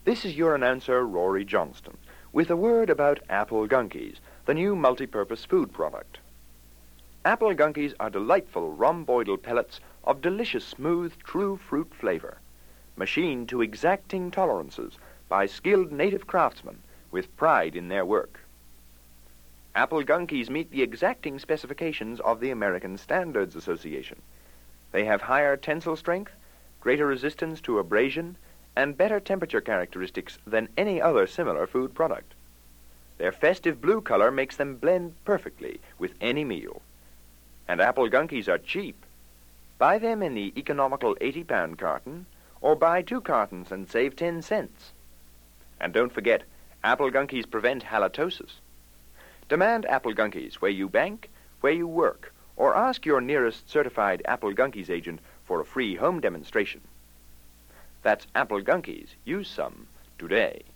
This is your announcer, Rory Johnston, with a word about Apple Gunkies, the new multi-purpose food product. Apple Gunkies are delightful rhomboidal pellets of delicious, smooth, true fruit flavor, machined to exacting tolerances by skilled native craftsmen with pride in their work. Apple Gunkies meet the exacting specifications of the American Standards Association. They have higher tensile strength, greater resistance to abrasion, and better temperature characteristics than any other similar food product. Their festive blue color makes them blend perfectly with any meal. And Apple Gunkies are cheap. Buy them in the economical 80-pound carton, or buy 2 cartons and save 10 cents. And don't forget, Apple Gunkies prevent halitosis. Demand Apple Gunkies where you bank, where you work, or ask your nearest certified Apple Gunkies agent for a free home demonstration. That's Apple Gunkies. Use some today.